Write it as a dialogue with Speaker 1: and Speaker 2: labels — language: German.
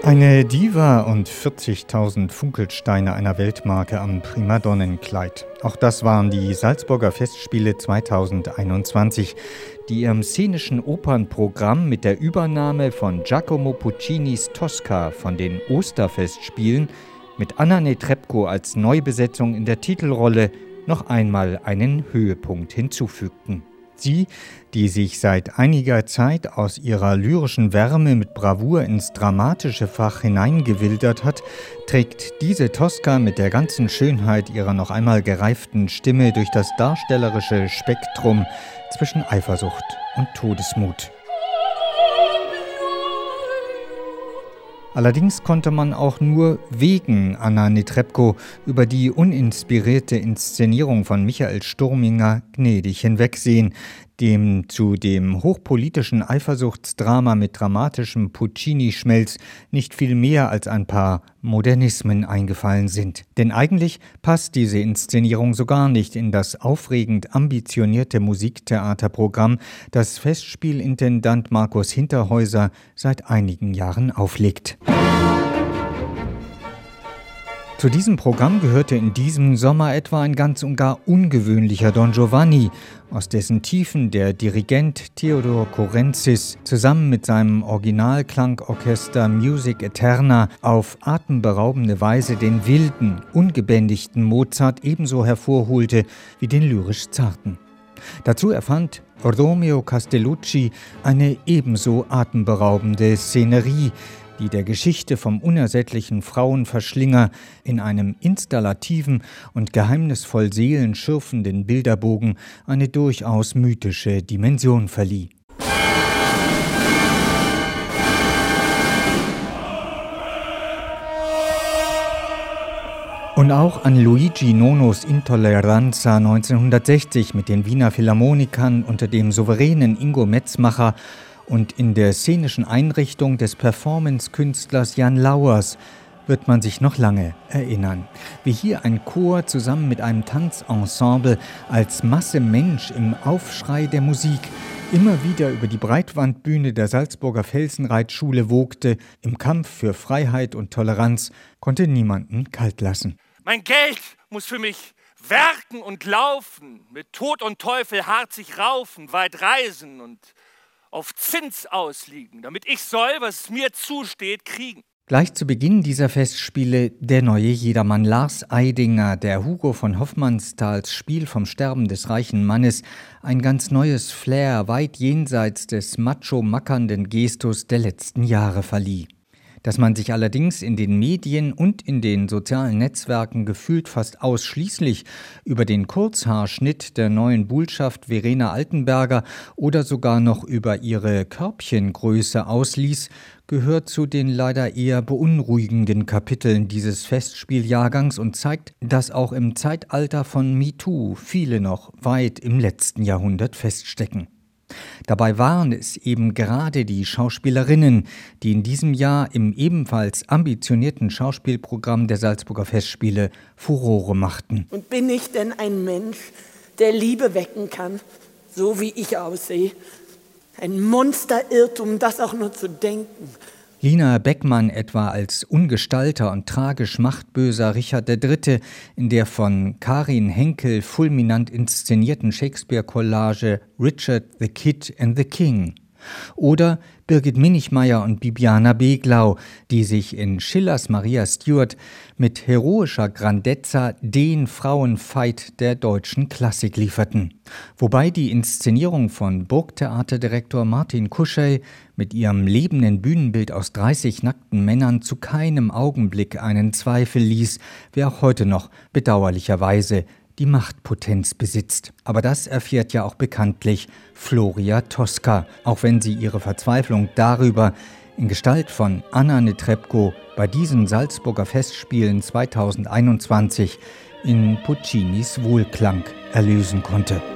Speaker 1: Eine Diva und 40.000 Funkelsteine einer Weltmarke am Primadonnenkleid. Auch das waren die Salzburger Festspiele 2021, die ihrem szenischen Opernprogramm mit der Übernahme von Giacomo Puccinis Tosca von den Osterfestspielen mit Anna Netrebko als Neubesetzung in der Titelrolle noch einmal einen Höhepunkt hinzufügten. Sie, die sich seit einiger Zeit aus ihrer lyrischen Wärme mit Bravour ins dramatische Fach hineingewildert hat, trägt diese Tosca mit der ganzen Schönheit ihrer noch einmal gereiften Stimme durch das darstellerische Spektrum zwischen Eifersucht und Todesmut. Allerdings konnte man auch nur wegen Anna Netrebko über die uninspirierte Inszenierung von Michael Sturminger gnädig hinwegsehen, dem zu dem hochpolitischen Eifersuchtsdrama mit dramatischem Puccini-Schmelz nicht viel mehr als ein paar Modernismen eingefallen sind. Denn eigentlich passt diese Inszenierung so gar nicht in das aufregend ambitionierte Musiktheaterprogramm, das Festspielintendant Markus Hinterhäuser seit einigen Jahren auflegt. Zu diesem Programm gehörte in diesem Sommer etwa ein ganz und gar ungewöhnlicher Don Giovanni, aus dessen Tiefen der Dirigent Theodor Korentzis zusammen mit seinem Originalklangorchester Music Eterna auf atemberaubende Weise den wilden, ungebändigten Mozart ebenso hervorholte wie den lyrisch Zarten. Dazu erfand Romeo Castellucci eine ebenso atemberaubende Szenerie, die der Geschichte vom unersättlichen Frauenverschlinger in einem installativen und geheimnisvoll seelenschürfenden Bilderbogen eine durchaus mythische Dimension verlieh. Und auch an Luigi Nonos Intolleranza 1960 mit den Wiener Philharmonikern unter dem souveränen Ingo Metzmacher und in der szenischen Einrichtung des Performance-Künstlers Jan Lauers wird man sich noch lange erinnern. Wie hier ein Chor zusammen mit einem Tanzensemble als Masse Mensch im Aufschrei der Musik immer wieder über die Breitwandbühne der Salzburger Felsenreitschule wogte, im Kampf für Freiheit und Toleranz, konnte niemanden kalt lassen.
Speaker 2: Mein Geld muss für mich werken und laufen, mit Tod und Teufel hart sich raufen, weit reisen und auf Zins ausliegen, damit ich soll, was mir zusteht, kriegen.
Speaker 1: Gleich zu Beginn dieser Festspiele der neue Jedermann Lars Eidinger, der Hugo von Hofmannsthals Spiel vom Sterben des reichen Mannes ein ganz neues Flair weit jenseits des macho-mackernden Gestus der letzten Jahre verlieh. Dass man sich allerdings in den Medien und in den sozialen Netzwerken gefühlt fast ausschließlich über den Kurzhaarschnitt der neuen Buhlschaft Verena Altenberger oder sogar noch über ihre Körbchengröße ausließ, gehört zu den leider eher beunruhigenden Kapiteln dieses Festspieljahrgangs und zeigt, dass auch im Zeitalter von MeToo viele noch weit im letzten Jahrhundert feststecken. Dabei waren es eben gerade die Schauspielerinnen, die in diesem Jahr im ebenfalls ambitionierten Schauspielprogramm der Salzburger Festspiele Furore machten.
Speaker 3: Und bin ich denn ein Mensch, der Liebe wecken kann, so wie ich aussehe? Ein Monsterirrtum, das auch nur zu denken.
Speaker 1: Lina Beckmann etwa als Ungestalter und tragisch machtböser Richard III. In der von Karin Henkel fulminant inszenierten Shakespeare-Collage Richard the Kid and the King. Oder Birgit Minichmeier und Bibiana Beglau, die sich in Schillers Maria Stuart mit heroischer Grandezza den Frauenfight der deutschen Klassik lieferten. Wobei die Inszenierung von Burgtheaterdirektor Martin Kuschey mit ihrem lebenden Bühnenbild aus 30 nackten Männern zu keinem Augenblick einen Zweifel ließ, wer auch heute noch bedauerlicherweise die Machtpotenz besitzt. Aber das erfährt ja auch bekanntlich Floria Tosca, auch wenn sie ihre Verzweiflung darüber in Gestalt von Anna Netrebko bei diesen Salzburger Festspielen 2021 in Puccinis Wohlklang erlösen konnte.